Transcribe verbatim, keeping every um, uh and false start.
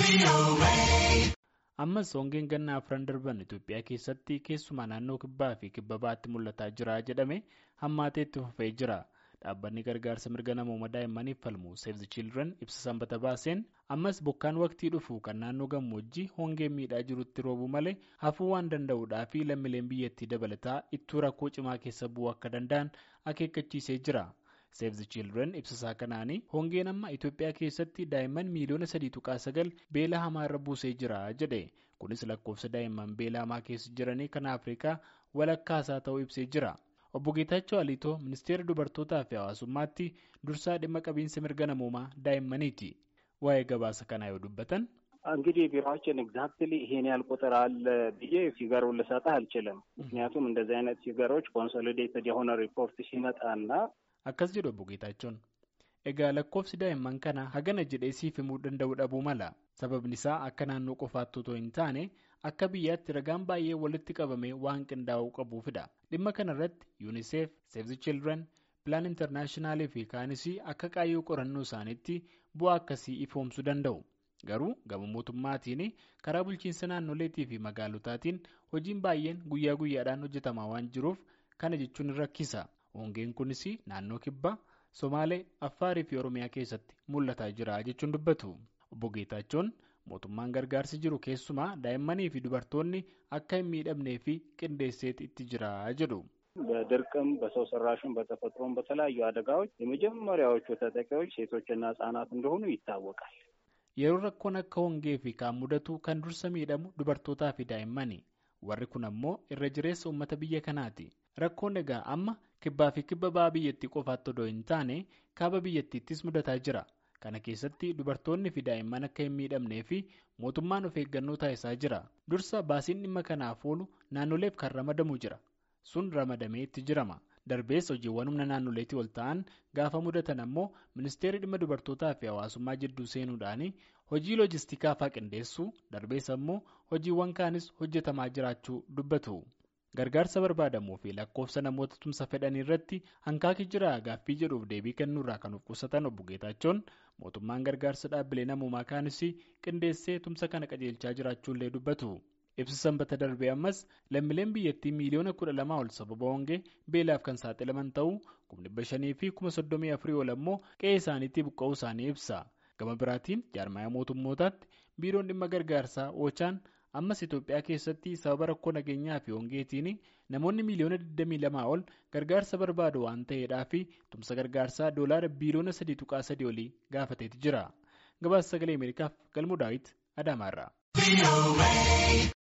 Ammas hongeen gannaa afran darban Itoophiyaa keessatti keessumaa naannoo kibbaa fi kibba baatti mul'ataa jira jedhame hammaatee itti fufee jira. Dhaabbanni gargaarsa mirga namooma daa'immaniif falmu Save the Children ibsa sanbata baaseen ammas bokkaan waqtii dhufu kan naannoo gammoojjii hongeen miidhaa jirutti roobu malee hafuu waan danda'uudhaa fi lammiileen biyyattii dabalataa ittuu rakkoo cimaa keessa bu'uu akka danda'an akeekkachiisee jira. Save the Children ibsa kanaanii hongeen amma Itoophiyaa keessatti daa'imman miiliyoona sadii tuqaa sagal beela hamaa irra buusee jira jedhe. Kunis lakkoofsa daa'imman beela hamaa keessa jiranii kan Afrikaa walakkaasaa ta'uu ibsee jira. Obbo Geetaachoo Aliitoo ministeera dubartootaa fi hawaasummaatti dursaa dhimma qabiinsa mirga namoomaa daa'immaniiti. Waa'ee gabaasa kanaa yoo dubbatan እንግዲህ ቢሮአችን ኤግዛክትሊ ይሄን ያህል ቁጥር አለ ብዬ ፊገሩን ልሰጥህ አልችልም። ምክንያቱም እንደዚህ አይነት ፊገሮች ኮንሶሊዴትድ የሆነ ሪፖርት ሲመጣና akkas jedhu Obbo Geetaachoon egaa lakkoofsi daa'imman kana hagana jedhee siif himuu danda'u dhabuu mala. Sababni isaa akka naannoo qofaatti otoo hin taane akka biyyaatti ragaan baay'ee walitti qabamee waan qindaa'uu qabuufidha. Dhimma kanarratti UNICEF, Save the Children, Plan International fi kaanis akka qaayyoo qorannoo isaaniitti bu'aa akkasii ifoomsuu danda'u. Garuu gama mootummaatiin karaa bulchiinsa naannoleetii fi magaalotaatiin hojiin baay'een guyyaa guyyaadhaan hojjetamaa waan jiruuf kana jechuun ni rakkisa. Hongeen kunis naannoo kibbaa, Somaalee, Affaarii fi Oromiyaa keessatti mul'ataa jira jechuun dubbatu. Obbo Geetaachoon mootummaan gargaarsi jiru keessumaa daa'immanii fi dubartoonni akka hin miidhamnee fi qindeesseet itti jira jedhu. በድርቅም በሰው ሰራሽም በተፈጥሮም በተለያዩ አደጋዎች የመጀመሪያዎቹ ተጠቂዎች ሴቶችና ህጻናት እንደሆኑ ይታወቃል። Yeroo rakkoon akka hongee fi kaan mudatu kan dursa miidhamu dubartootaa fi daa'immani. Warri kun ammoo irra jireessa uummata biyya kanaati. Rakkoon egaa amma kibbaa fi kibba ba'aa biyyattii qofaatti odoo hin taane kaaba biyyattiittis mudataa jira. Kana keessatti dubartoonni fi daa'imman akka hin miidhamnee fi mootummaan of eeggannoo taasisaa jira. Dursa baasiin dhimma kanaaf oolu naannoleef kan ramadamu jira. Sun ramadamee itti jirama. Darbees hojiiwwan humna naannoleetii ol ta'an gaafa mudatan ammoo ministeerri dhimma dubartootaa fi hawaasummaa jidduu seenuudhaan hojii loojistikaa fa'aa qindeessuu darbees ammoo hojiiwwan kaanis hojjetamaa jiraachuu dubbatu. Gargaarsa barbaadamuu fi lakkoofsa namoota tumsa fedhan irratti hanqaaqi jira gaaffii jedhuuf deebii kennuurraa kan of qusatan Obbo Geetaachoon mootummaan gargaarsa dhaabbilee namoomaa kaanis qindeessee tumsa kana qajeelchaa jiraachuullee dubbatu. Ibsa sanbata darbee ammas lammiileen biyyattii miiliyoona kudha lamaa ol sababa hongee beelaaf kan saaxilaman ta'uu kuma dhibba shanii fi kuma soddomii afurii ol ammoo qe'ee isaaniitti buqqa'uu isaanii ibsa. Gama biraatiin jaarmaaya mootummootaatti biiroon dhimma gargaarsaa Oochaan ammas Itoophiyaa keessatti sababa rakkoo nageenyaa fi hongeetiin namoonni miiliyoona digdamii lamaa ol gargaarsa barbaadu waan ta'eedhaa fi tumsa gargaarsaa doolaara biiliyoona sadii tuqaa sadii olii gaafateeti jira. Gabaasa sagalee Ameerikaaf Galmuu Daawit Adaamaarraa.